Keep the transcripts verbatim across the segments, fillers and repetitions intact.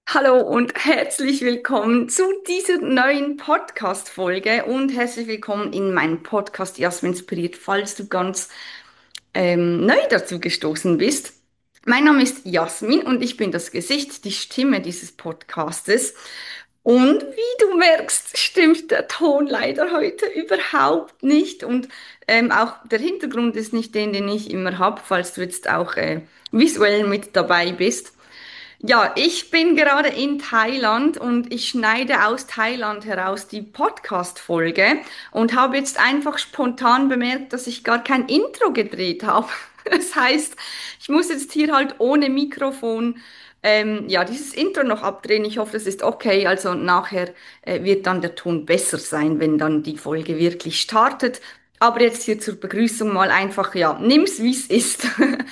Hallo und herzlich willkommen zu dieser neuen Podcast-Folge und herzlich willkommen in meinem Podcast Jasmin Inspiriert, falls du ganz ähm, neu dazu gestoßen bist. Mein Name ist Jasmin und ich bin das Gesicht, die Stimme dieses Podcastes. Und wie du merkst, stimmt der Ton leider heute überhaupt nicht und ähm, auch der Hintergrund ist nicht den, den ich immer habe, falls du jetzt auch äh, visuell mit dabei bist. Ja, ich bin gerade in Thailand und ich schneide aus Thailand heraus die Podcast-Folge und habe jetzt einfach spontan bemerkt, dass ich gar kein Intro gedreht habe. Das heißt, ich muss jetzt hier halt ohne Mikrofon ähm, ja dieses Intro noch abdrehen. Ich hoffe, das ist okay. Also nachher äh, wird dann der Ton besser sein, wenn dann die Folge wirklich startet. Aber jetzt hier zur Begrüßung mal einfach, ja, nimm's wie es ist.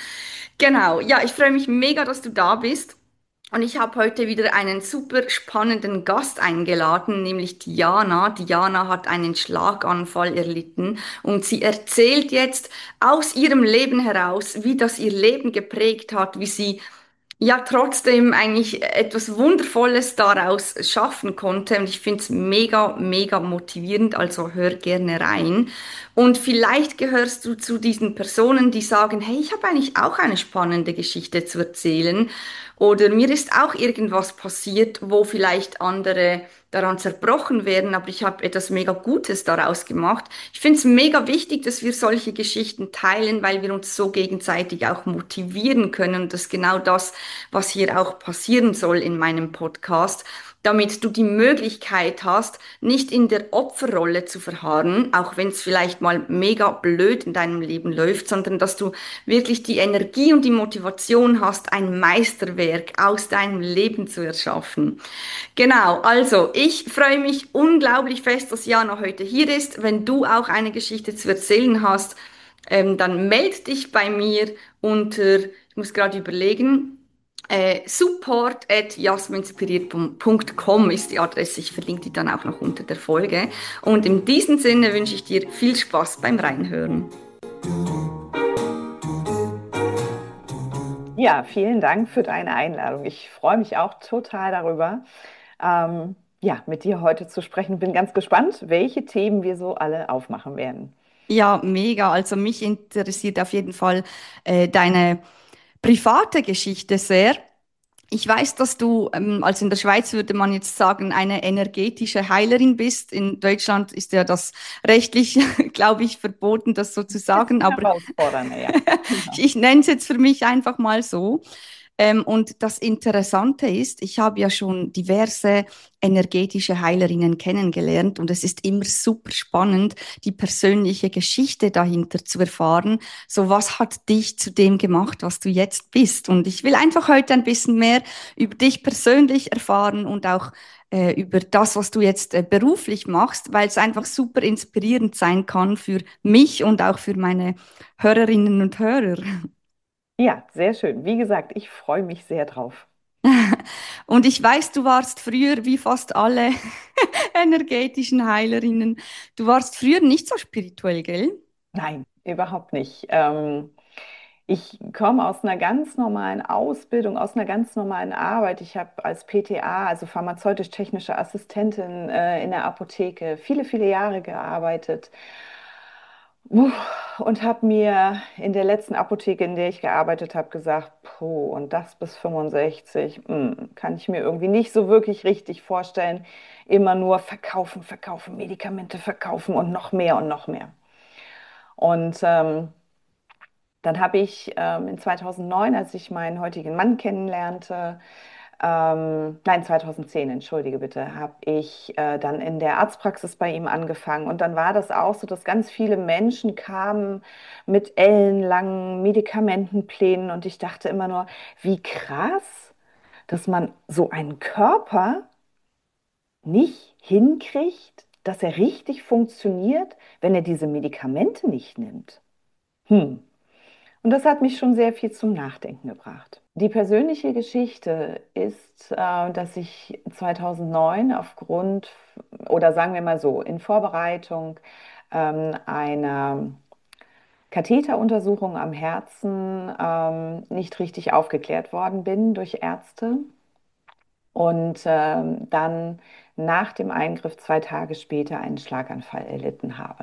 Genau, ja, ich freue mich mega, dass du da bist. Und ich habe heute wieder einen super spannenden Gast eingeladen, nämlich Diana. Diana hat einen Schlaganfall erlitten und sie erzählt jetzt aus ihrem Leben heraus, wie das ihr Leben geprägt hat, wie sie ja trotzdem eigentlich etwas Wundervolles daraus schaffen konnte. Und ich finde es mega, mega motivierend, also hör gerne rein. Und vielleicht gehörst du zu diesen Personen, die sagen, hey, ich habe eigentlich auch eine spannende Geschichte zu erzählen. Oder mir ist auch irgendwas passiert, wo vielleicht andere daran zerbrochen werden, aber ich habe etwas mega Gutes daraus gemacht. Ich finde es mega wichtig, dass wir solche Geschichten teilen, weil wir uns so gegenseitig auch motivieren können. Und das ist genau das, was hier auch passieren soll in meinem Podcast, damit du die Möglichkeit hast, nicht in der Opferrolle zu verharren, auch wenn es vielleicht mal mega blöd in deinem Leben läuft, sondern dass du wirklich die Energie und die Motivation hast, ein Meisterwerk aus deinem Leben zu erschaffen. Genau, also ich freue mich unglaublich fest, dass Jana heute hier ist. Wenn du auch eine Geschichte zu erzählen hast, ähm, dann meld dich bei mir unter, ich muss gerade überlegen, äh, support at jasminspiriert punkt com ist die Adresse. Ich verlinke die dann auch noch unter der Folge. Und in diesem Sinne wünsche ich dir viel Spaß beim Reinhören. Ja, vielen Dank für deine Einladung. Ich freue mich auch total darüber, ähm, ja, mit dir heute zu sprechen. Bin ganz gespannt, welche Themen wir so alle aufmachen werden. Ja, mega. Also mich interessiert auf jeden Fall äh, deine private Geschichte sehr. Ich weiß, dass du, ähm, also in der Schweiz würde man jetzt sagen, eine energetische Heilerin bist. In Deutschland ist ja das rechtlich, glaube ich, verboten, das so zu sagen. Bisschen Aber herausfordernder, ja. ich, Genau. ich nenne es jetzt für mich einfach mal so. Ähm, und das Interessante ist, ich habe ja schon diverse energetische Heilerinnen kennengelernt und es ist immer super spannend, die persönliche Geschichte dahinter zu erfahren. So, was hat dich zu dem gemacht, was du jetzt bist? Und ich will einfach heute ein bisschen mehr über dich persönlich erfahren und auch äh, über das, was du jetzt äh, beruflich machst, weil es einfach super inspirierend sein kann für mich und auch für meine Hörerinnen und Hörer. Ja, sehr schön. Wie gesagt, ich freue mich sehr drauf. Und ich weiß, du warst früher, wie fast alle energetischen Heilerinnen, du warst früher nicht so spirituell, gell? Nein, überhaupt nicht. Ähm, ich komme aus einer ganz normalen Ausbildung, aus einer ganz normalen Arbeit. Ich habe als P T A, also pharmazeutisch-technische Assistentin, äh, in der Apotheke viele, viele Jahre gearbeitet. Uff, und habe mir in der letzten Apotheke, in der ich gearbeitet habe, gesagt, puh, und das bis fünfundsechzig, hm, kann ich mir irgendwie nicht so wirklich richtig vorstellen. Immer nur verkaufen, verkaufen, Medikamente verkaufen und noch mehr und noch mehr. Und ähm, dann habe ich ähm, in zweitausendneun, als ich meinen heutigen Mann kennenlernte, ähm, nein, zweitausendzehn, entschuldige bitte, habe ich äh, dann in der Arztpraxis bei ihm angefangen. Und dann war das auch so, dass ganz viele Menschen kamen mit ellenlangen Medikamentenplänen. Und ich dachte immer nur, wie krass, dass man so einen Körper nicht hinkriegt, dass er richtig funktioniert, wenn er diese Medikamente nicht nimmt. Hm. Und das hat mich schon sehr viel zum Nachdenken gebracht. Die persönliche Geschichte ist, äh, dass ich zweitausendneun aufgrund, oder sagen wir mal so, in Vorbereitung ähm, einer Katheteruntersuchung am Herzen ähm, nicht richtig aufgeklärt worden bin durch Ärzte und ähm, dann nach dem Eingriff zwei Tage später einen Schlaganfall erlitten habe,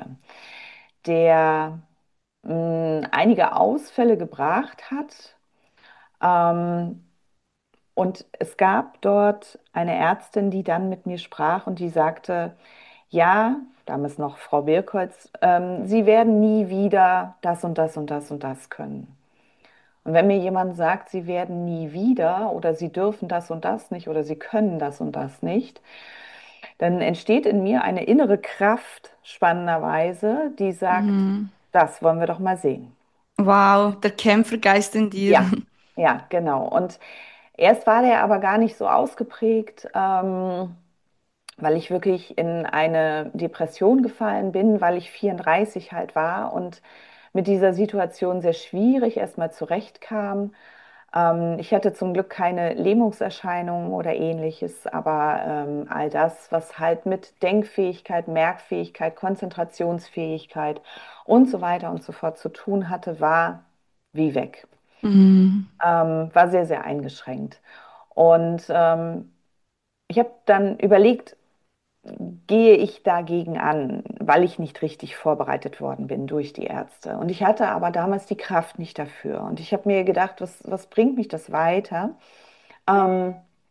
der mh, einige Ausfälle gebracht hat. Ähm, und es gab dort eine Ärztin, die dann mit mir sprach und die sagte, ja, damals noch Frau Birkholz, ähm, Sie werden nie wieder das und das und das und das können. Und wenn mir jemand sagt, Sie werden nie wieder oder Sie dürfen das und das nicht oder Sie können das und das nicht, dann entsteht in mir eine innere Kraft, spannenderweise, die sagt, Mhm. das wollen wir doch mal sehen. Wow, der Kämpfergeist in dir. Ja, ja, genau. Und erst war der aber gar nicht so ausgeprägt, ähm, weil ich wirklich in eine Depression gefallen bin, weil ich vierunddreißig halt war und mit dieser Situation sehr schwierig erstmal zurechtkam. Ähm, ich hatte zum Glück keine Lähmungserscheinungen oder ähnliches, aber ähm, all das, was halt mit Denkfähigkeit, Merkfähigkeit, Konzentrationsfähigkeit und so weiter und so fort zu tun hatte, war wie weg. Mhm. Ähm, war sehr, sehr eingeschränkt. Und ähm, ich habe dann überlegt, gehe ich dagegen an, weil ich nicht richtig vorbereitet worden bin durch die Ärzte. Und ich hatte aber damals die Kraft nicht dafür. Und ich habe mir gedacht, was, was bringt mich das weiter? Ähm,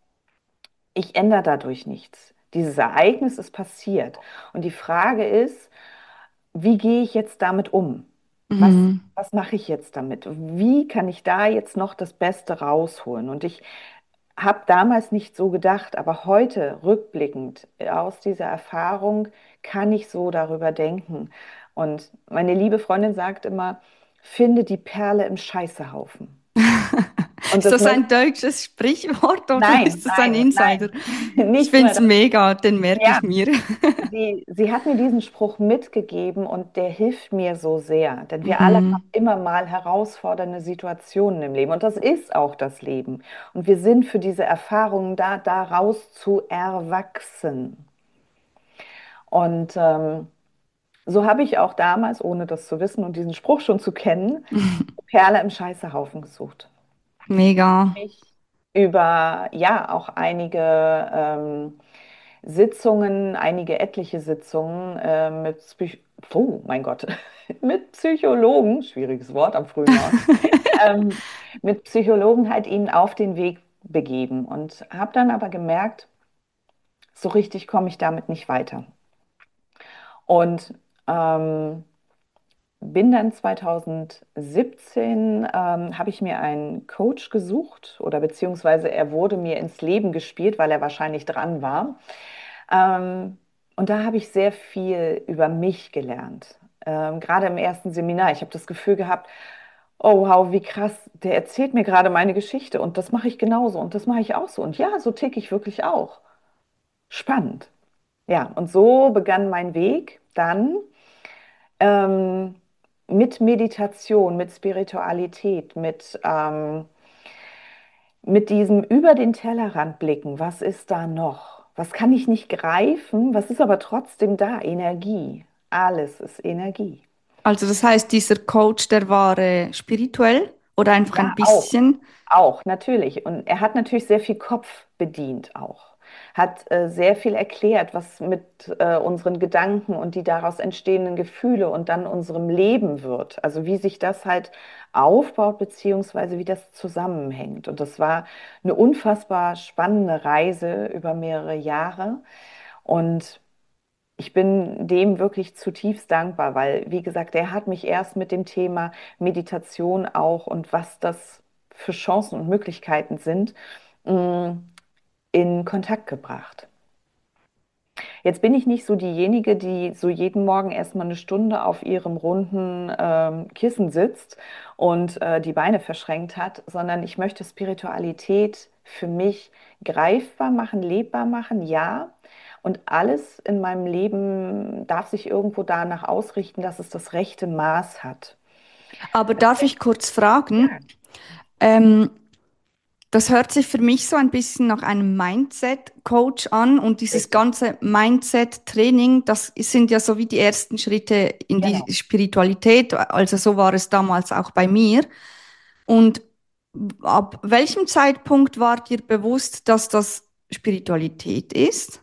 Ich ändere dadurch nichts. Dieses Ereignis ist passiert. Und die Frage ist, wie gehe ich jetzt damit um? Was, Mhm. was mache ich jetzt damit? Wie kann ich da jetzt noch das Beste rausholen? Und ich habe damals nicht so gedacht, aber heute rückblickend aus dieser Erfahrung kann ich so darüber denken. Und meine liebe Freundin sagt immer, finde die Perle im Scheißehaufen. Und Ist das das möchte ein deutsches Sprichwort oder nein, ist das ein nein, Insider? nein, Ich nicht finde mal es das. mega, den merke Ja, ich mir. sie, sie hat mir diesen Spruch mitgegeben und der hilft mir so sehr, denn wir alle haben Mhm. immer mal herausfordernde Situationen im Leben und das ist auch das Leben. Und wir sind für diese Erfahrungen da, daraus zu erwachsen. Und ähm, so habe ich auch damals, ohne das zu wissen und diesen Spruch schon zu kennen, Perle im Scheißehaufen gesucht. Mega. Ich über ja auch einige ähm, Sitzungen, einige etliche Sitzungen äh, mit Psych oh mein Gott, mit Psychologen, schwieriges Wort am frühen Morgen, ähm, mit Psychologen halt ihnen auf den Weg begeben und habe dann aber gemerkt, so richtig komme ich damit nicht weiter. Und ähm, bin dann zweitausendsiebzehn, ähm, habe ich mir einen Coach gesucht oder beziehungsweise er wurde mir ins Leben gespielt, weil er wahrscheinlich dran war. Ähm, und da habe ich sehr viel über mich gelernt. Ähm, gerade im ersten Seminar. Ich habe das Gefühl gehabt, oh wow, wie krass, der erzählt mir gerade meine Geschichte und das mache ich genauso und das mache ich auch so. Und ja, so ticke ich wirklich auch. Spannend. Ja, und so begann mein Weg dann ähm, mit Meditation, mit Spiritualität, mit, ähm, mit diesem über den Tellerrand blicken. Was ist da noch? Was kann ich nicht greifen? Was ist aber trotzdem da? Energie. Alles ist Energie. Also das heißt, dieser Coach, der war äh, spirituell oder einfach Ja, ein auch. bisschen? Auch, natürlich. Und er hat natürlich sehr viel Kopf bedient auch. Hat äh, sehr viel erklärt, was mit äh, unseren Gedanken und die daraus entstehenden Gefühle und dann unserem Leben wird. Also wie sich das halt aufbaut, beziehungsweise wie das zusammenhängt. Und das war eine unfassbar spannende Reise über mehrere Jahre. Und ich bin dem wirklich zutiefst dankbar, weil, wie gesagt, er hat mich erst mit dem Thema Meditation auch und was das für Chancen und Möglichkeiten sind, mh, in Kontakt gebracht. Jetzt bin ich nicht so diejenige, die so jeden Morgen erstmal eine Stunde auf ihrem runden ähm, Kissen sitzt und äh, die Beine verschränkt hat, sondern ich möchte Spiritualität für mich greifbar machen, lebbar machen, ja. Und alles in meinem Leben darf sich irgendwo danach ausrichten, dass es das rechte Maß hat. Aber darf ich kurz fragen? Ja, Ähm, Das hört sich für mich so ein bisschen nach einem Mindset-Coach an und dieses richtig. ganze Mindset-Training, das sind ja so wie die ersten Schritte in die Genau. Spiritualität. Also so war es damals auch bei mir. Und ab welchem Zeitpunkt war dir bewusst, dass das Spiritualität ist?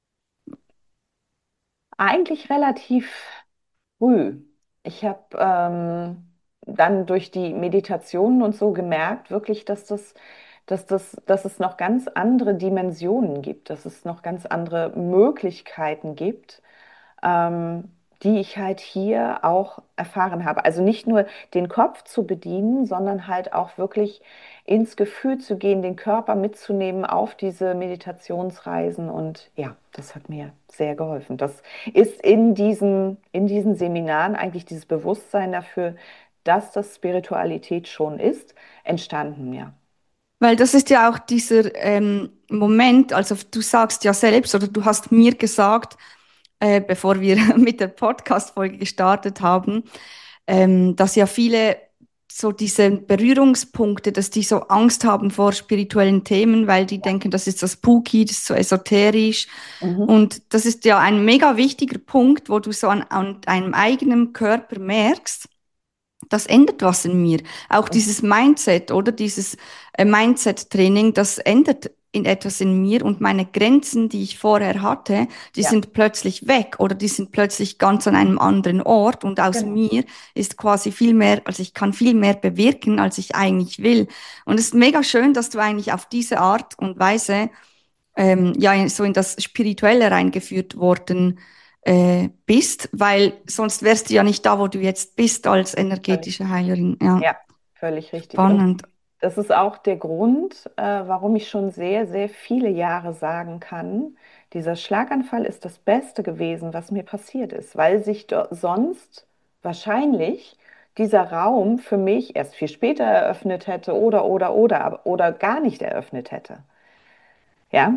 Eigentlich relativ früh. Ich habe ähm, dann durch die Meditationen und so gemerkt, wirklich, dass das, dass das, dass es noch ganz andere Dimensionen gibt, dass es noch ganz andere Möglichkeiten gibt, ähm, die ich halt hier auch erfahren habe. Also nicht nur den Kopf zu bedienen, sondern halt auch wirklich ins Gefühl zu gehen, den Körper mitzunehmen auf diese Meditationsreisen. Und ja, das hat mir sehr geholfen. Das ist in diesen, in diesen Seminaren eigentlich dieses Bewusstsein dafür, dass das Spiritualität schon ist, entstanden, ja. Weil das ist ja auch dieser ähm, Moment, also du sagst ja selbst oder du hast mir gesagt, äh, bevor wir mit der Podcast-Folge gestartet haben, ähm, dass ja viele so diese Berührungspunkte, dass die so Angst haben vor spirituellen Themen, weil die denken, das ist so spooky, das ist so esoterisch. Mhm. Und das ist ja ein mega wichtiger Punkt, wo du so an, an deinem eigenen Körper merkst, das ändert was in mir. Auch Mhm. dieses Mindset oder dieses äh, Mindset-Training, das ändert in etwas in mir und meine Grenzen, die ich vorher hatte, die Ja, sind plötzlich weg oder die sind plötzlich ganz an einem anderen Ort und aus genau. mir ist quasi viel mehr, also ich kann viel mehr bewirken, als ich eigentlich will. Und es ist mega schön, dass du eigentlich auf diese Art und Weise ähm, ja so in das Spirituelle reingeführt worden äh, bist, weil sonst wärst du ja nicht da, wo du jetzt bist als Völlig energetische richtig. Heilerin. Ja, Ja, völlig richtig. Und spannend. das ist auch der Grund, äh, warum ich schon sehr, sehr viele Jahre sagen kann, dieser Schlaganfall ist das Beste gewesen, was mir passiert ist, weil sich do- sonst wahrscheinlich dieser Raum für mich erst viel später eröffnet hätte oder, oder, oder, aber- oder gar nicht eröffnet hätte. Ja,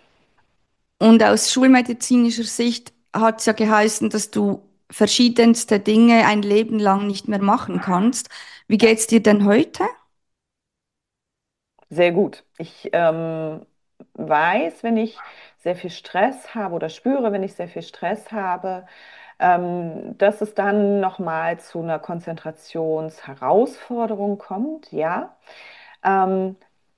Und aus schulmedizinischer Sicht hat es ja geheißen, dass du verschiedenste Dinge ein Leben lang nicht mehr machen kannst. Wie ja, geht's dir denn heute? sehr gut. Ich ähm, weiß, wenn ich sehr viel Stress habe oder spüre, wenn ich sehr viel Stress habe, ähm, dass es dann nochmal zu einer Konzentrationsherausforderung kommt, ja. Ähm,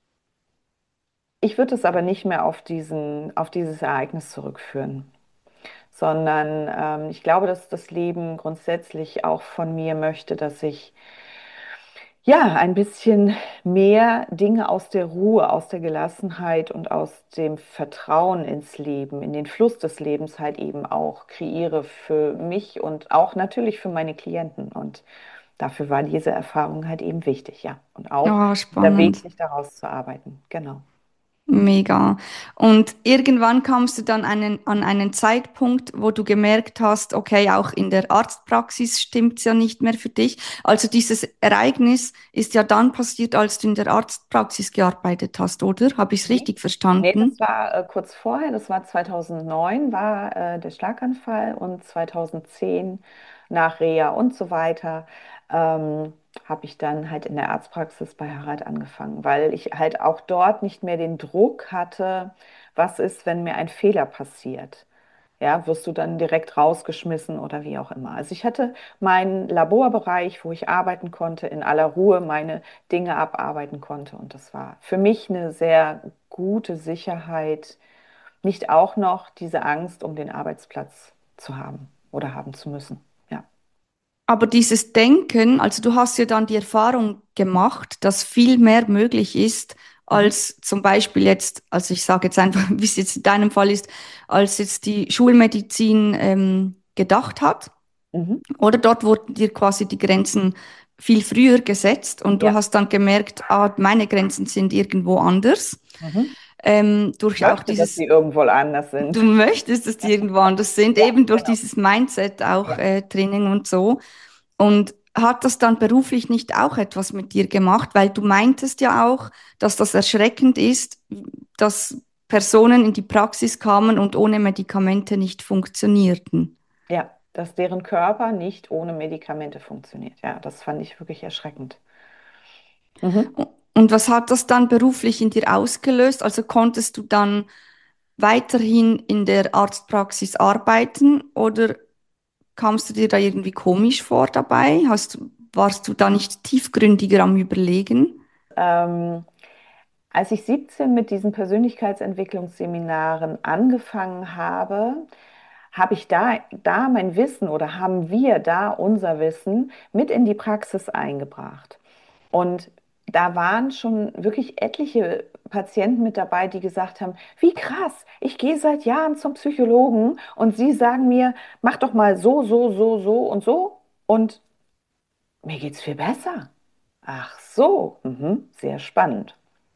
Ich würde es aber nicht mehr auf diesen, auf dieses Ereignis zurückführen, sondern ähm, ich glaube, dass das Leben grundsätzlich auch von mir möchte, dass ich ja ein bisschen mehr Dinge aus der Ruhe, aus der Gelassenheit und aus dem Vertrauen ins Leben, in den Fluss des Lebens halt eben auch kreiere für mich und auch natürlich für meine Klienten. Und dafür war diese Erfahrung halt eben wichtig, ja. Und auch Ja, der Weg, spannend. sich daraus zu arbeiten. Genau. Mega. Und irgendwann kamst du dann einen, an einen Zeitpunkt, wo du gemerkt hast, okay, auch in der Arztpraxis stimmt's ja nicht mehr für dich. Also dieses Ereignis ist ja dann passiert, als du in der Arztpraxis gearbeitet hast, oder? Habe ich es Nee, richtig nee, das verstanden? war äh, kurz vorher, das war zweitausendneun, war äh, der Schlaganfall und zweitausendzehn nach Reha und so weiter ähm, habe ich dann halt in der Arztpraxis bei Harald angefangen, weil ich halt auch dort nicht mehr den Druck hatte, was ist, wenn mir ein Fehler passiert. Ja, wirst du dann direkt rausgeschmissen oder wie auch immer. Also ich hatte meinen Laborbereich, wo ich arbeiten konnte, in aller Ruhe meine Dinge abarbeiten konnte. Und das war für mich eine sehr gute Sicherheit, nicht auch noch diese Angst um den Arbeitsplatz zu haben oder haben zu müssen. Ja. Aber dieses Denken, also du hast ja dann die Erfahrung gemacht, dass viel mehr möglich ist, Mhm. als zum Beispiel jetzt, also ich sage jetzt einfach, wie es jetzt in deinem Fall ist, als jetzt die Schulmedizin ähm, gedacht hat. Mhm. Oder dort wurden dir quasi die Grenzen viel früher gesetzt und du Ja. hast dann gemerkt, ah, meine Grenzen sind irgendwo anders. Mhm. Ähm, durch auch Möchte, dass dieses, sie irgendwo anders du sind. möchtest, dass die irgendwo anders sind, Ja, eben durch genau. dieses Mindset auch Ja. äh, Training und so. Und hat das dann beruflich nicht auch etwas mit dir gemacht? Weil du meintest ja auch, dass das erschreckend ist, dass Personen in die Praxis kamen und ohne Medikamente nicht funktionierten. Ja, dass deren Körper nicht ohne Medikamente funktioniert. Ja, das fand ich wirklich erschreckend. Mhm. Und was hat das dann beruflich in dir ausgelöst? Also konntest du dann weiterhin in der Arztpraxis arbeiten oder kamst du dir da irgendwie komisch vor dabei? Hast, warst du da nicht tiefgründiger am Überlegen? Ähm, Als ich siebzehn mit diesen Persönlichkeitsentwicklungsseminaren angefangen habe, habe ich da, da mein Wissen oder haben wir da unser Wissen mit in die Praxis eingebracht. Und da waren schon wirklich etliche Patienten mit dabei, die gesagt haben, wie krass, ich gehe seit Jahren zum Psychologen und Sie sagen mir, mach doch mal so, so, so, so und so und mir geht's viel besser. Ach so, mhm, sehr spannend.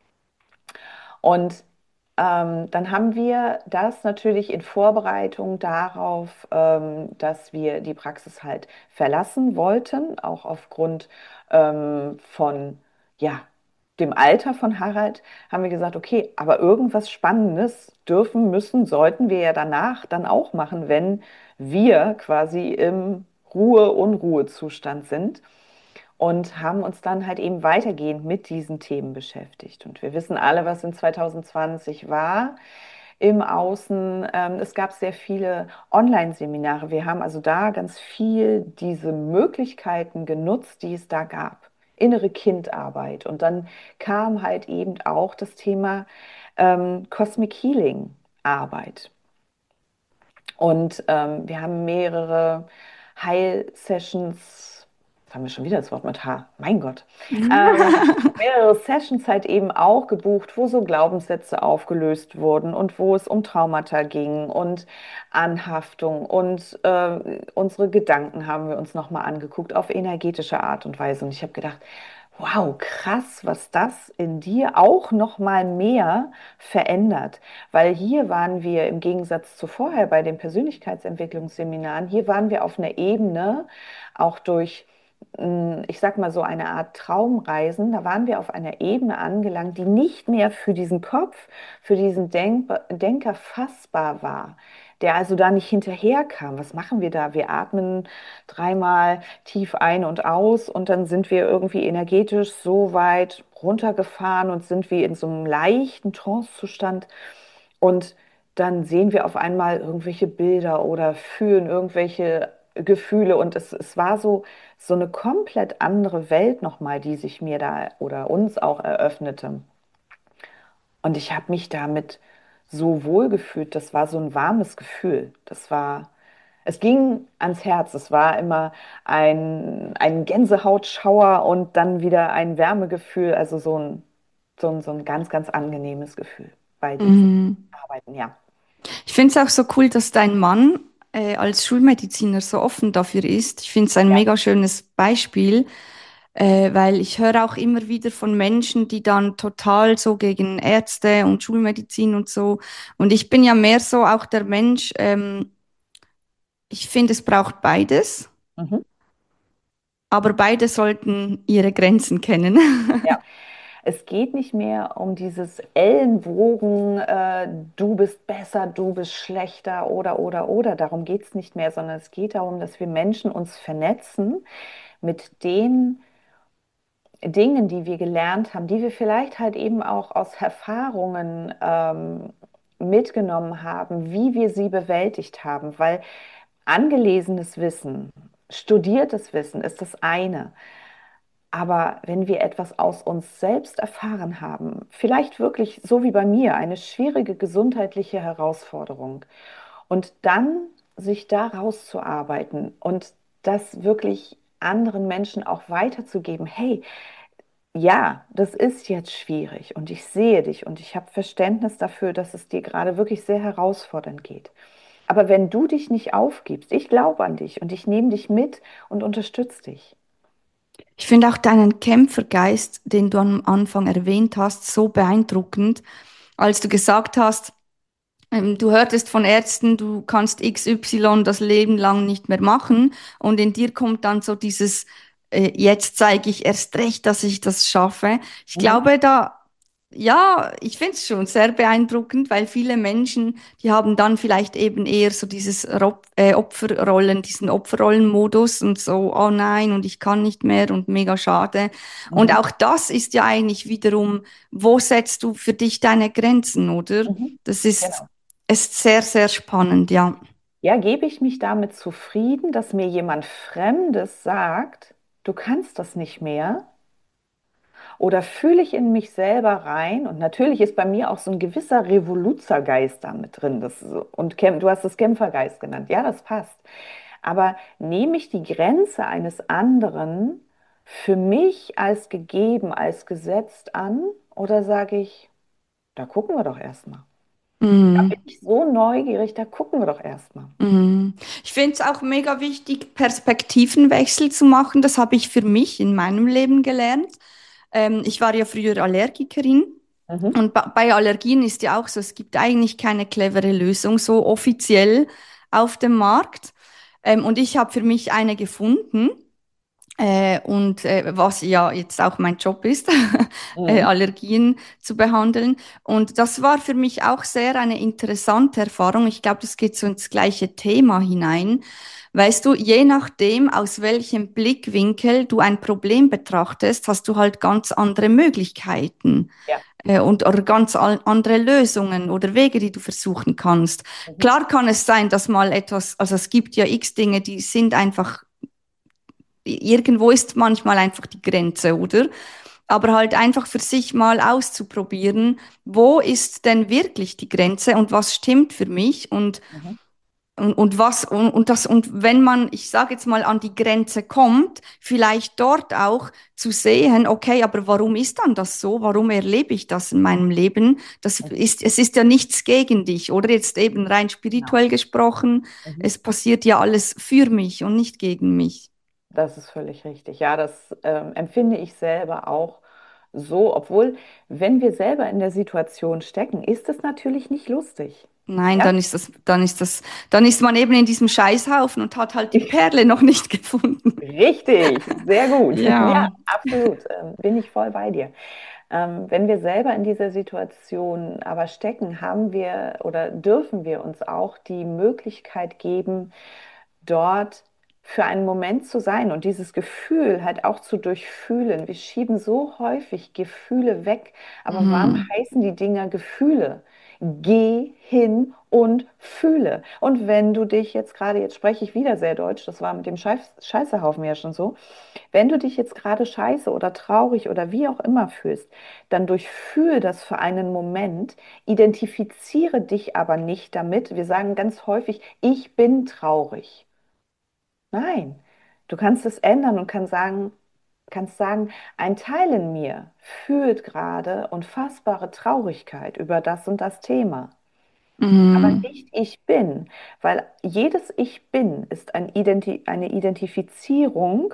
Und ähm, dann haben wir das natürlich in Vorbereitung darauf, ähm, dass wir die Praxis halt verlassen wollten, auch aufgrund ähm, von, ja, dem Alter von Harald, haben wir gesagt, okay, aber irgendwas Spannendes dürfen, müssen, sollten wir ja danach dann auch machen, wenn wir quasi im Ruhe-Unruhe-Zustand sind und haben uns dann halt eben weitergehend mit diesen Themen beschäftigt. Und wir wissen alle, was in zwanzig zwanzig war im Außen. Ähm, es gab sehr viele Online-Seminare. Wir haben also da ganz viel diese Möglichkeiten genutzt, die es da gab. Innere Kindarbeit. Und dann kam halt eben auch das Thema ähm, Cosmic Healing Arbeit. Und ähm, wir haben mehrere Heil-Sessions, jetzt haben wir schon wieder das Wort mit H, mein Gott, ähm, mehrere Sessions halt eben auch gebucht, wo so Glaubenssätze aufgelöst wurden und wo es um Traumata ging und Anhaftung und äh, unsere Gedanken haben wir uns nochmal angeguckt auf energetische Art und Weise. Und ich habe gedacht, wow, krass, was das in dir auch noch mal mehr verändert. Weil hier waren wir im Gegensatz zu vorher bei den Persönlichkeitsentwicklungsseminaren, hier waren wir auf einer Ebene, auch durch, mh, ich sag mal so eine Art Traumreisen, da waren wir auf einer Ebene angelangt, die nicht mehr für diesen Kopf, für diesen Denk Denker fassbar war. Der also da nicht hinterherkam. Was machen wir da? Wir atmen dreimal tief ein und aus und dann sind wir irgendwie energetisch so weit runtergefahren und sind wie in so einem leichten Trancezustand und dann sehen wir auf einmal irgendwelche Bilder oder fühlen irgendwelche Gefühle und es, es war so, so eine komplett andere Welt nochmal, die sich mir da oder uns auch eröffnete. Und ich habe mich damit so wohl gefühlt. Das war so ein warmes Gefühl. Das war, es ging ans Herz. Es war immer ein, ein Gänsehautschauer und dann wieder ein Wärmegefühl. Also so ein, so ein, so ein ganz, ganz angenehmes Gefühl bei diesen Mhm. Arbeiten, ja. Ich finde es auch so cool, dass dein Mann äh, als Schulmediziner so offen dafür ist. Ich finde es ein Ja. mega schönes Beispiel, äh, weil ich höre auch immer wieder von Menschen, die dann total so gegen Ärzte und Schulmedizin und so. Und ich bin ja mehr so auch der Mensch, ähm, ich finde, es braucht beides, Mhm. aber beide sollten ihre Grenzen kennen. Ja. Es geht nicht mehr um dieses Ellenbogen, äh, du bist besser, du bist schlechter oder, oder, oder. Darum geht es nicht mehr, sondern es geht darum, dass wir Menschen uns vernetzen mit den Dingen, die wir gelernt haben, die wir vielleicht halt eben auch aus Erfahrungen ähm, mitgenommen haben, wie wir sie bewältigt haben. Weil angelesenes Wissen, studiertes Wissen ist das eine. Aber wenn wir etwas aus uns selbst erfahren haben, vielleicht wirklich so wie bei mir, eine schwierige gesundheitliche Herausforderung, und dann sich da rauszuarbeiten und das wirklich anderen Menschen auch weiterzugeben, hey, ja, das ist jetzt schwierig und ich sehe dich und ich habe Verständnis dafür, dass es dir gerade wirklich sehr herausfordernd geht. Aber wenn du dich nicht aufgibst, ich glaube an dich und ich nehme dich mit und unterstütze dich. Ich finde auch deinen Kämpfergeist, den du am Anfang erwähnt hast, so beeindruckend, als du gesagt hast, ähm, du hörtest von Ärzten, du kannst X Y das Leben lang nicht mehr machen und in dir kommt dann so dieses, äh, jetzt zeige ich erst recht, dass ich das schaffe. Ich Mhm. glaube, da, ja, ich finde es schon sehr beeindruckend, weil viele Menschen, die haben dann vielleicht eben eher so dieses Ro äh, Opferrollen, diesen Opferrollenmodus und so, oh nein, und ich kann nicht mehr und mega schade. Und Mhm. auch das ist ja eigentlich wiederum, wo setzt du für dich deine Grenzen, oder? Mhm. Das ist Genau. ist sehr, sehr spannend, ja. Ja, gebe ich mich damit zufrieden, dass mir jemand Fremdes sagt, du kannst das nicht mehr? Oder fühle ich in mich selber rein? Und natürlich ist bei mir auch so ein gewisser Revoluzergeist da mit drin. Das, so- und Kämp- du hast es Kämpfergeist genannt. Ja, das passt. Aber nehme ich die Grenze eines anderen für mich als gegeben, als gesetzt an? Oder sage ich, da gucken wir doch erstmal. Da bin Mhm. ich so neugierig, da gucken wir doch erstmal. Mhm. Ich finde es auch mega wichtig, Perspektivenwechsel zu machen. Das habe ich für mich in meinem Leben gelernt. Ähm, ich war ja früher Allergikerin Mhm. und ba- bei Allergien ist ja auch so, es gibt eigentlich keine clevere Lösung so offiziell auf dem Markt. Ähm, und ich habe für mich eine gefunden. Äh, und äh, was ja jetzt auch mein Job ist, äh, Mhm. Allergien zu behandeln. Und das war für mich auch sehr eine interessante Erfahrung. Ich glaube, das geht so ins gleiche Thema hinein. Weißt du, je nachdem, aus welchem Blickwinkel du ein Problem betrachtest, hast du halt ganz andere Möglichkeiten Ja. äh, und oder ganz al- andere Lösungen oder Wege, die du versuchen kannst. Mhm. Klar kann es sein, dass mal etwas, also es gibt ja x Dinge, die sind einfach irgendwo ist manchmal einfach die Grenze, oder? Aber halt einfach für sich mal auszuprobieren, wo ist denn wirklich die Grenze und was stimmt für mich und, Mhm. und, und was und, und das und wenn man, ich sage jetzt mal, an die Grenze kommt, vielleicht dort auch zu sehen, okay, aber warum ist dann das so? Warum erlebe ich das in meinem Leben? Das Mhm. ist, es ist ja nichts gegen dich, oder jetzt eben rein Genau. spirituell gesprochen, Mhm. es passiert ja alles für mich und nicht gegen mich. Das ist völlig richtig. Ja, das ähm, empfinde ich selber auch so, obwohl, wenn wir selber in der Situation stecken, ist es natürlich nicht lustig. Nein, Ja, dann ist das, dann ist das, dann ist man eben in diesem Scheißhaufen und hat halt die Perle noch nicht gefunden. richtig, sehr gut. Ja, Ja. absolut. Ähm, bin ich voll bei dir. Ähm, wenn wir selber in dieser Situation aber stecken, haben wir oder dürfen wir uns auch die Möglichkeit geben, dort für einen Moment zu sein und dieses Gefühl halt auch zu durchfühlen. Wir schieben so häufig Gefühle weg, aber warum Mhm. heißen die Dinger Gefühle? Geh hin und fühle. Und wenn du dich jetzt gerade, jetzt spreche ich wieder sehr deutsch, das war mit dem Scheiß, Scheißehaufen ja schon so, wenn du dich jetzt gerade scheiße oder traurig oder wie auch immer fühlst, dann durchfühle das für einen Moment, identifiziere dich aber nicht damit. Wir sagen ganz häufig, ich bin traurig. Nein, du kannst es ändern und kannst sagen, kannst sagen, ein Teil in mir fühlt gerade unfassbare Traurigkeit über das und das Thema. Aber Mhm. nicht ich bin, weil jedes Ich bin ist ein Identi eine Identifizierung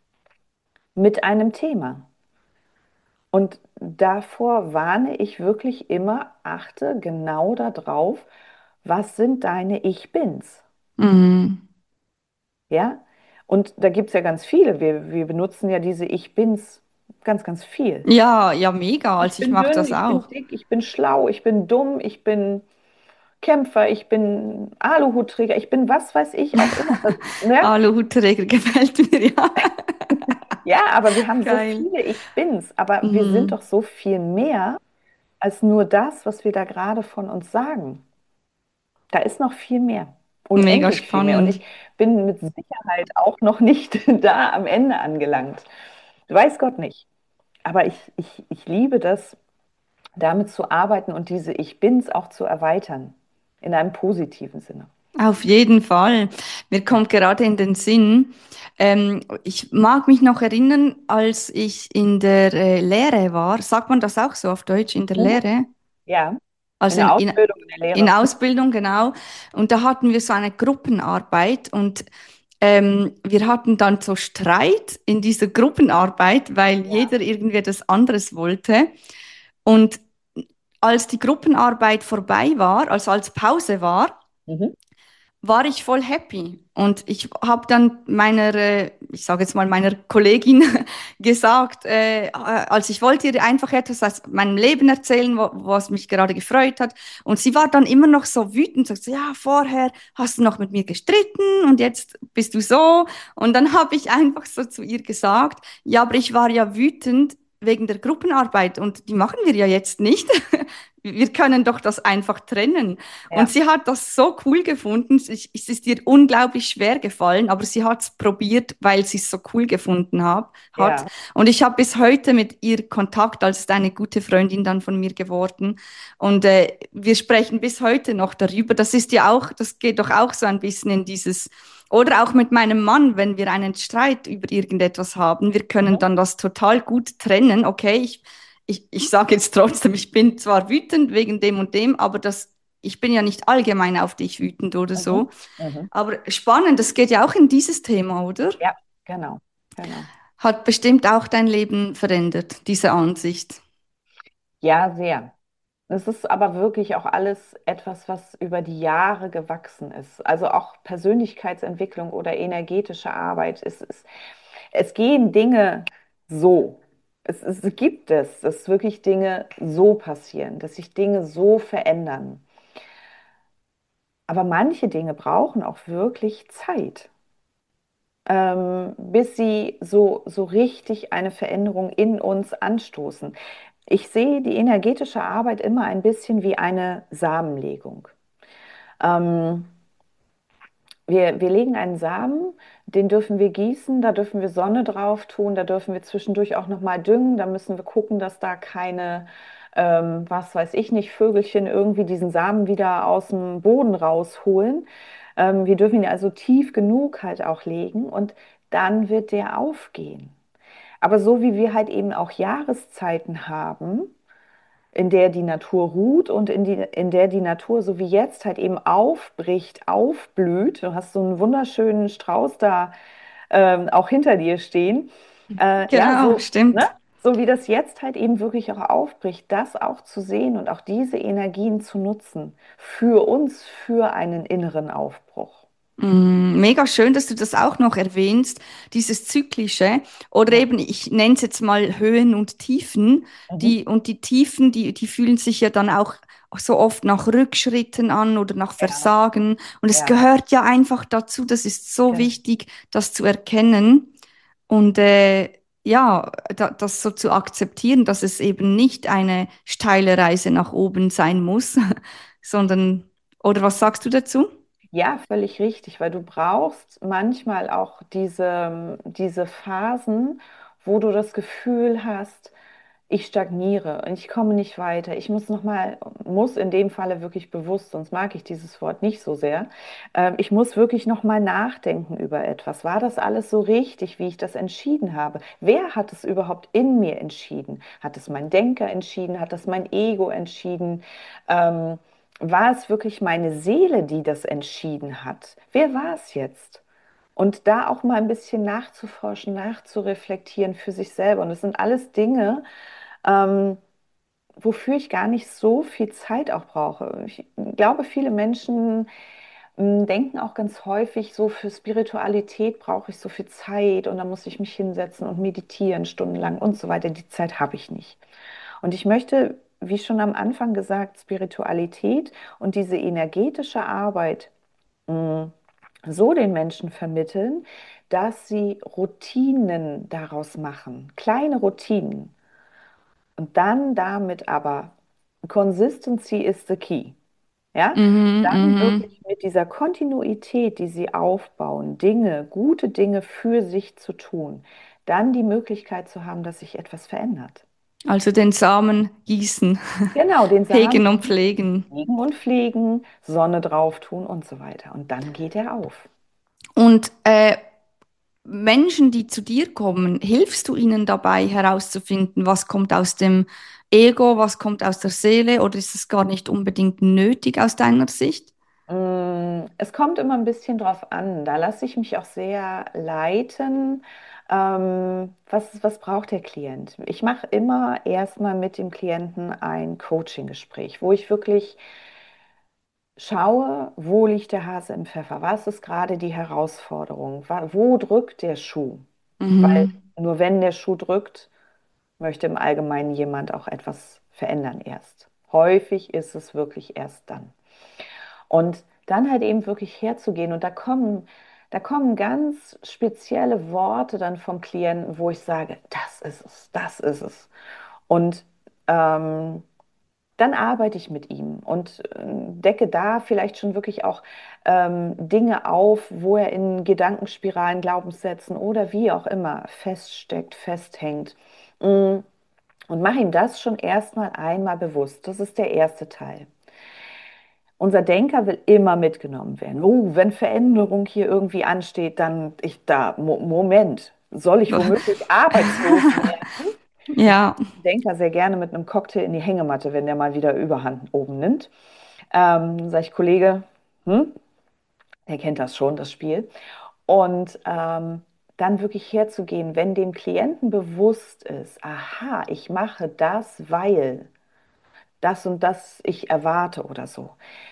mit einem Thema. Und davor warne ich wirklich immer, achte genau darauf, was sind deine Ich Bins? Mhm. Ja? Und da gibt es ja ganz viele. Wir, wir benutzen ja diese Ich Bins ganz, ganz viel. Ja, ja, mega. Ich Also ich bin mache dünn, das ich bin auch. dick, ich bin schlau, ich bin dumm, ich bin Kämpfer, ich bin Aluhutträger, ich bin was weiß ich auch immer. Das, ne? Aluhutträger gefällt mir, ja. Ja, aber wir haben so Geil. viele Ich Bins, aber wir sind Mhm. doch so viel mehr als nur das, was wir da gerade von uns sagen. Da ist noch viel mehr, Mega unendlich viel mehr. Und spannend. ich bin mit Sicherheit auch noch nicht da am Ende angelangt. Weiß Gott nicht. Aber ich, ich, ich liebe das, damit zu arbeiten und diese Ich Bins auch zu erweitern. In einem positiven Sinne. Auf jeden Fall. Mir Ja. kommt gerade in den Sinn, ähm, ich mag mich noch erinnern, als ich in der äh, Lehre war. Sagt man das auch so auf Deutsch, in der Mhm. Lehre? Ja. In Also in, der in, Ausbildung, in der in Lehre. Ausbildung, genau. Und da hatten wir so eine Gruppenarbeit und ähm, wir hatten dann so Streit in dieser Gruppenarbeit, weil Ja. jeder irgendwie etwas anderes wollte. Und als die Gruppenarbeit vorbei war, also als Pause war, Mhm. war ich voll happy. Und ich habe dann meiner, äh, ich sage jetzt mal meiner Kollegin gesagt, äh, also ich wollte ihr einfach etwas aus meinem Leben erzählen, wo, was mich gerade gefreut hat. Und sie war dann immer noch so wütend, sagt so, ja, vorher hast du noch mit mir gestritten und jetzt bist du so. Und dann habe ich einfach so zu ihr gesagt, ja, aber ich war ja wütend wegen der Gruppenarbeit und die machen wir ja jetzt nicht. wir können doch das einfach trennen. Und Ja, sie hat das so cool gefunden. Ich, es ist ihr unglaublich schwer gefallen, aber sie hat es probiert, weil sie es so cool gefunden hab, hat. ja. Und ich habe bis heute mit ihr Kontakt, als ist eine gute Freundin dann von mir geworden. Und äh, wir sprechen bis heute noch darüber. Das ist ja auch, das geht doch auch so ein bisschen in dieses, oder auch mit meinem Mann, wenn wir einen Streit über irgendetwas haben, wir können Mhm. dann das total gut trennen. Okay, ich, ich, ich sage jetzt trotzdem, ich bin zwar wütend wegen dem und dem, aber das, ich bin ja nicht allgemein auf dich wütend oder Mhm. so. Mhm. Aber spannend, das geht ja auch in dieses Thema, oder? Ja, genau, genau. Hat bestimmt auch dein Leben verändert, diese Ansicht. Ja, sehr. Es ist aber wirklich auch alles etwas, was über die Jahre gewachsen ist. Also auch Persönlichkeitsentwicklung oder energetische Arbeit. Es, es, es gehen Dinge so. Es, es gibt es, dass wirklich Dinge so passieren, dass sich Dinge so verändern. Aber manche Dinge brauchen auch wirklich Zeit, ähm, bis sie so, so richtig eine Veränderung in uns anstoßen. Ich sehe die energetische Arbeit immer ein bisschen wie eine Samenlegung. Ähm, wir, wir legen einen Samen, den dürfen wir gießen, da dürfen wir Sonne drauf tun, da dürfen wir zwischendurch auch nochmal düngen, da müssen wir gucken, dass da keine, ähm, was weiß ich nicht, Vögelchen irgendwie diesen Samen wieder aus dem Boden rausholen. Ähm, wir dürfen ihn also tief genug halt auch legen und dann wird der aufgehen. Aber so wie wir halt eben auch Jahreszeiten haben, in der die Natur ruht und in, die, in der die Natur so wie jetzt halt eben aufbricht, aufblüht. Du hast so einen wunderschönen Strauß da ähm, auch hinter dir stehen. Äh, ja, Genau, so, ne? stimmt. So wie das jetzt halt eben wirklich auch aufbricht, das auch zu sehen und auch diese Energien zu nutzen für uns, für einen inneren Aufbruch. Mm, mega schön, dass du das auch noch erwähnst, dieses Zyklische. Oder Ja. eben, ich nenne es jetzt mal Höhen und Tiefen. Mhm. Die, und die Tiefen, die, die fühlen sich ja dann auch so oft nach Rückschritten an oder nach Ja, Versagen. Und es ja, gehört ja einfach dazu, das ist so genau. wichtig, das zu erkennen und äh, ja, da, das so zu akzeptieren, dass es eben nicht eine steile Reise nach oben sein muss, sondern, oder was sagst du dazu? Ja, völlig richtig, weil du brauchst manchmal auch diese, diese Phasen, wo du das Gefühl hast, ich stagniere und ich komme nicht weiter. Ich muss noch mal, muss in dem Falle wirklich bewusst, sonst mag ich dieses Wort nicht so sehr. Ähm, ich muss wirklich noch mal nachdenken über etwas. War das alles so richtig, wie ich das entschieden habe? Wer hat es überhaupt in mir entschieden? Hat es mein Denker entschieden? Hat das mein Ego entschieden? Ähm, war es wirklich meine Seele, die das entschieden hat? Wer war es jetzt? Und da auch mal ein bisschen nachzuforschen, nachzureflektieren für sich selber. Und das sind alles Dinge, ähm, wofür ich gar nicht so viel Zeit auch brauche. Ich glaube, viele Menschen ähm, denken auch ganz häufig, so für Spiritualität brauche ich so viel Zeit und dann muss ich mich hinsetzen und meditieren stundenlang und so weiter. Die Zeit habe ich nicht. Und ich möchte, wie schon am Anfang gesagt, Spiritualität und diese energetische Arbeit mh, so den Menschen vermitteln, dass sie Routinen daraus machen, kleine Routinen. Und dann damit aber, Consistency is the key. Ja, Mhm, dann mhm. wirklich mit dieser Kontinuität, die sie aufbauen, Dinge, gute Dinge für sich zu tun, dann die Möglichkeit zu haben, dass sich etwas verändert. Also den Samen gießen, Genau, den Samen hegen und gießen, pflegen. legen und pflegen, Sonne drauf tun und so weiter. Und dann geht er auf. Und äh, Menschen, die zu dir kommen, hilfst du ihnen dabei herauszufinden, was kommt aus dem Ego, was kommt aus der Seele, oder ist es gar nicht unbedingt nötig aus deiner Sicht? Mm, Es kommt immer ein bisschen drauf an. Da lasse ich mich auch sehr leiten. Ähm, was, was braucht der Klient? Ich mache immer erstmal mit dem Klienten ein Coaching-Gespräch, wo ich wirklich schaue, wo liegt der Hase im Pfeffer? Was ist gerade die Herausforderung? Wa- Wo drückt der Schuh? Weil Mhm. nur wenn der Schuh drückt, möchte im Allgemeinen jemand auch etwas verändern erst. Häufig ist es wirklich erst dann. Und dann halt eben wirklich herzugehen. Und da kommen, da kommen ganz spezielle Worte dann vom Klienten, wo ich sage, das ist es, das ist es. Und ähm, dann arbeite ich mit ihm und äh, decke da vielleicht schon wirklich auch ähm, Dinge auf, wo er in Gedankenspiralen, Glaubenssätzen oder wie auch immer feststeckt, festhängt. Mm, Und mache ihm das schon erstmal einmal bewusst. Das ist der erste Teil. Unser Denker will immer mitgenommen werden. Oh, wenn Veränderung hier irgendwie ansteht, dann ich da, Mo Moment, soll ich womöglich arbeitslos werden? Ich Ja, Denker sehr gerne mit einem Cocktail in die Hängematte, wenn der mal wieder Überhand oben nimmt. Ähm, sage ich, Kollege, hm, der kennt das schon, das Spiel. Und ähm, dann wirklich herzugehen, wenn dem Klienten bewusst ist, aha, ich mache das, weil das und das ich erwarte oder so,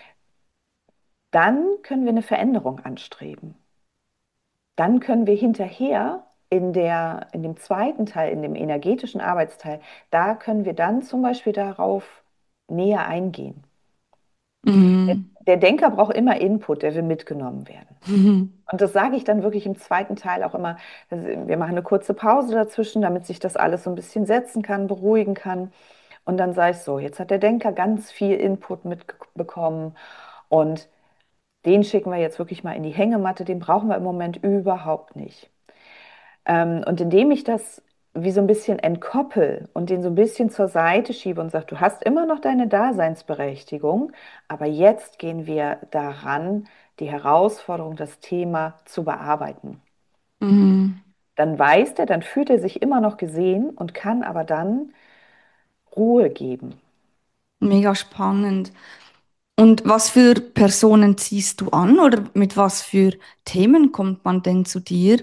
dann können wir eine Veränderung anstreben. Dann können wir hinterher in der, in dem zweiten Teil, in dem energetischen Arbeitsteil, da können wir dann zum Beispiel darauf näher eingehen. Der, mhm. der Denker braucht immer Input, der will mitgenommen werden. Mhm. Und das sage ich dann wirklich im zweiten Teil auch immer. Also wir machen eine kurze Pause dazwischen, damit sich das alles so ein bisschen setzen kann, beruhigen kann. Und dann sage ich so, jetzt hat der Denker ganz viel Input mitbekommen und den schicken wir jetzt wirklich mal in die Hängematte, den brauchen wir im Moment überhaupt nicht. Ähm, und indem ich das wie so ein bisschen entkoppel und den so ein bisschen zur Seite schiebe und sage, du hast immer noch deine Daseinsberechtigung, aber jetzt gehen wir daran, die Herausforderung, das Thema zu bearbeiten. Mhm. Dann weiß der, dann fühlt er sich immer noch gesehen und kann aber dann Ruhe geben. Mega spannend. Und was für Personen ziehst du an oder mit was für Themen kommt man denn zu dir?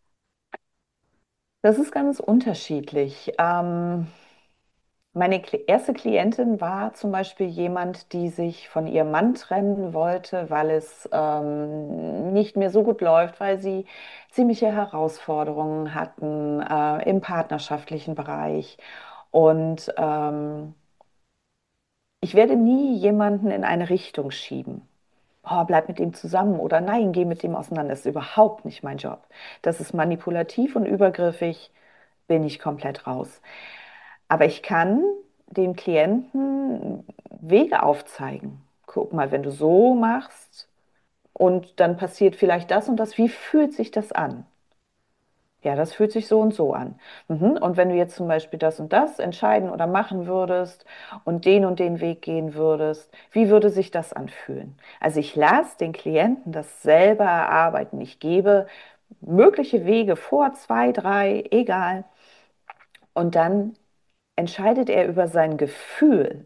Das ist ganz unterschiedlich. Ähm, Meine Kli- erste Klientin war zum Beispiel jemand, die sich von ihrem Mann trennen wollte, weil es ähm, nicht mehr so gut läuft, weil sie ziemliche Herausforderungen hatten äh, im partnerschaftlichen Bereich. Und ähm, ich werde nie jemanden in eine Richtung schieben. Oh, bleib mit dem zusammen oder nein, geh mit dem auseinander. Das ist überhaupt nicht mein Job. Das ist manipulativ und übergriffig, bin ich komplett raus. Aber ich kann dem Klienten Wege aufzeigen. Guck mal, wenn du so machst und dann passiert vielleicht das und das, wie fühlt sich das an? Ja, das fühlt sich so und so an. Mhm. Und wenn du jetzt zum Beispiel das und das entscheiden oder machen würdest und den und den Weg gehen würdest, wie würde sich das anfühlen? Also ich lasse den Klienten das selber erarbeiten. Ich gebe mögliche Wege vor, zwei, drei, egal. Und dann entscheidet er über sein Gefühl,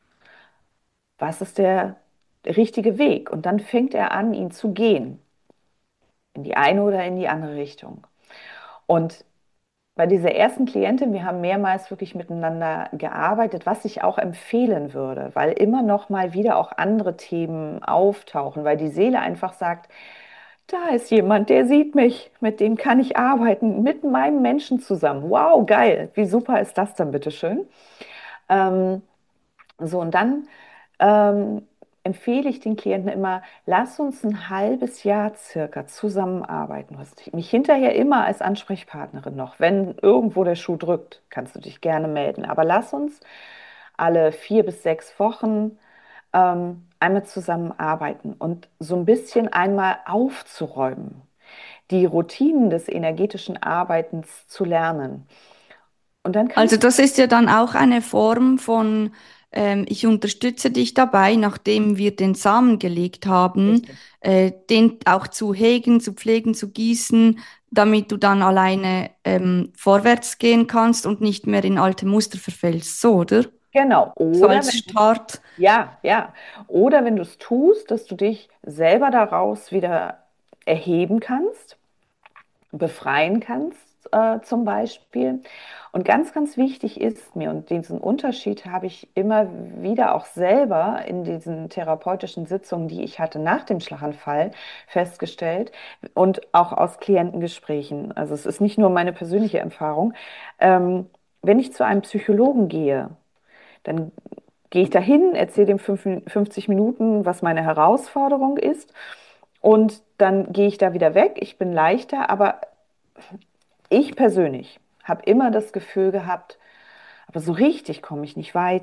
was ist der richtige Weg. Und dann fängt er an, ihn zu gehen, in die eine oder in die andere Richtung. Und bei dieser ersten Klientin, wir haben mehrmals wirklich miteinander gearbeitet, was ich auch empfehlen würde, weil immer noch mal wieder auch andere Themen auftauchen, weil die Seele einfach sagt, da ist jemand, der sieht mich, mit dem kann ich arbeiten, mit meinem Menschen zusammen. Wow, geil. Wie super ist das dann, bitteschön? Ähm, so, und dann ähm, empfehle ich den Klienten immer, lass uns ein halbes Jahr circa zusammenarbeiten. Du hast mich hinterher immer als Ansprechpartnerin noch. Wenn irgendwo der Schuh drückt, kannst du dich gerne melden. Aber lass uns alle vier bis sechs Wochen ähm, einmal zusammenarbeiten und so ein bisschen einmal aufzuräumen, die Routinen des energetischen Arbeitens zu lernen. Und dann kann Also ich, das ist ja dann auch eine Form von, ähm, ich unterstütze dich dabei, nachdem wir den Samen gelegt haben, richtig. äh, den auch zu hegen, zu pflegen, zu gießen, damit du dann alleine ähm, vorwärts gehen kannst und nicht mehr in alte Muster verfällst. So, oder? Genau. So Oder als wenn du Start. Ja, ja. Oder wenn du es tust, dass du dich selber daraus wieder erheben kannst, befreien kannst, äh, zum Beispiel. Und ganz, ganz wichtig ist mir, und diesen Unterschied habe ich immer wieder auch selber in diesen therapeutischen Sitzungen, die ich hatte nach dem Schlaganfall, festgestellt und auch aus Klientengesprächen. Also es ist nicht nur meine persönliche Erfahrung. Ähm, wenn ich zu einem Psychologen gehe, dann gehe ich dahin, erzähle dem fünf, fünfzig Minuten, was meine Herausforderung ist. Und dann gehe ich da wieder weg. Ich bin leichter, aber ich persönlich habe immer das Gefühl gehabt, aber so richtig komme ich nicht weiter.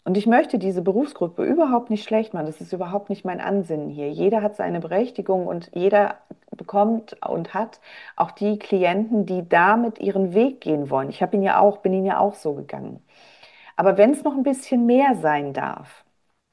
Und ich möchte diese Berufsgruppe überhaupt nicht schlecht machen. Das ist überhaupt nicht mein Ansinnen hier. Jeder hat seine Berechtigung und jeder bekommt und hat auch die Klienten, die damit ihren Weg gehen wollen. Ich habe ihn ja auch, bin ihn ja auch so gegangen. Aber wenn es noch ein bisschen mehr sein darf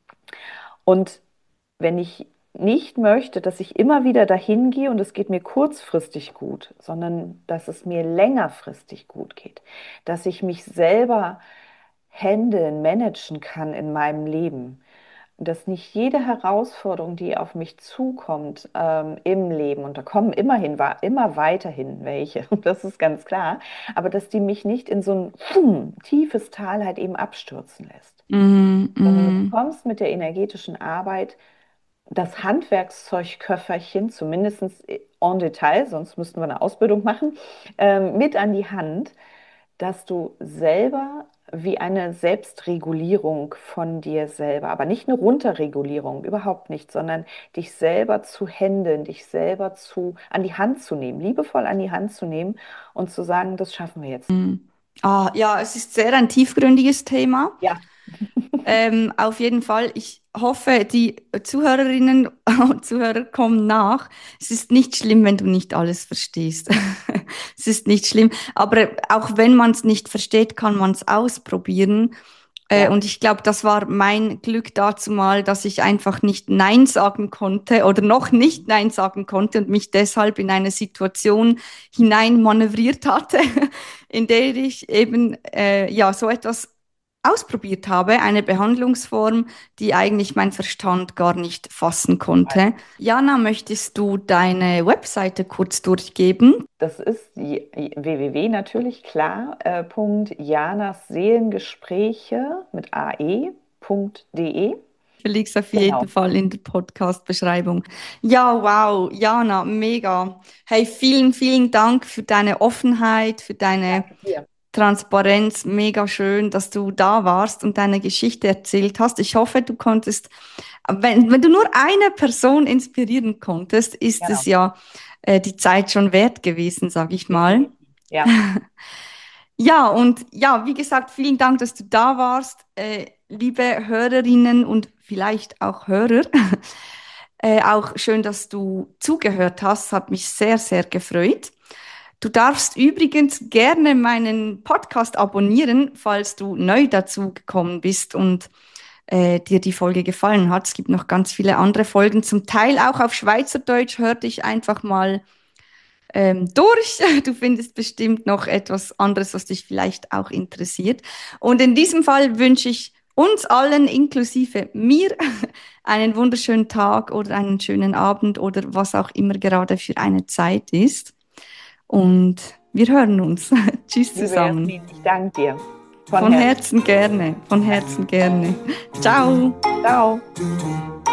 und wenn ich nicht möchte, dass ich immer wieder dahin gehe und es geht mir kurzfristig gut, sondern dass es mir längerfristig gut geht, dass ich mich selber handeln, managen kann in meinem Leben. Dass nicht jede Herausforderung, die auf mich zukommt ähm, im Leben, und da kommen immerhin, war immer weiterhin welche, das ist ganz klar, aber dass die mich nicht in so ein pfum, tiefes Tal halt eben abstürzen lässt. Mhm, Sondern du mhm, bekommst mit der energetischen Arbeit das Handwerkszeugköfferchen, zumindest en Detail, sonst müssten wir eine Ausbildung machen, ähm, mit an die Hand, dass du selber wie eine Selbstregulierung von dir selber, aber nicht eine Runterregulierung, überhaupt nicht, sondern dich selber zu händeln, dich selber zu, an die Hand zu nehmen, liebevoll an die Hand zu nehmen und zu sagen, das schaffen wir jetzt. mhm. Ah, ja, es ist sehr ein tiefgründiges Thema. Ja, Ähm, auf jeden Fall. Ich hoffe, die Zuhörerinnen und Zuhörer kommen nach. Es ist nicht schlimm, wenn du nicht alles verstehst. Es ist nicht schlimm. Aber auch wenn man es nicht versteht, kann man es ausprobieren. Äh, ja. und ich glaube, das war mein Glück dazu mal, dass ich einfach nicht Nein sagen konnte oder noch nicht Nein sagen konnte und mich deshalb in eine Situation hinein manövriert hatte, in der ich eben äh, ja so etwas ausprobiert habe, eine Behandlungsform, die eigentlich mein Verstand gar nicht fassen konnte. Jana, möchtest du deine Webseite kurz durchgeben? Das ist die www natürlich klar, äh, Punkt Janas Seelengespräche mit ae.de. Ich verlinke es auf jeden Genau. Fall in der Podcast-Beschreibung. Ja, wow, Jana, mega. Hey, vielen, vielen Dank für deine Offenheit, für deine Danke dir. Transparenz. Mega schön, dass du da warst und deine Geschichte erzählt hast. Ich hoffe, du konntest, wenn, wenn du nur eine Person inspirieren konntest, ist es Genau. ja äh, die Zeit schon wert gewesen, sag ich mal. Definitiv. Ja, Ja, und ja, wie gesagt, vielen Dank, dass du da warst. Äh, liebe Hörerinnen und vielleicht auch Hörer, äh, auch schön, dass du zugehört hast. Hat mich sehr, sehr gefreut. Du darfst übrigens gerne meinen Podcast abonnieren, falls du neu dazu gekommen bist und äh, dir die Folge gefallen hat. Es gibt noch ganz viele andere Folgen, zum Teil auch auf Schweizerdeutsch. Hör dich einfach mal ähm, durch. Du findest bestimmt noch etwas anderes, was dich vielleicht auch interessiert. Und in diesem Fall wünsche ich uns allen, inklusive mir, einen wunderschönen Tag oder einen schönen Abend oder was auch immer gerade für eine Zeit ist. Und wir hören uns. Tschüss liebe zusammen. Jasmin, ich danke dir von Von Herzen. Herzen gerne. Von Herzen gerne. Ciao. Ciao.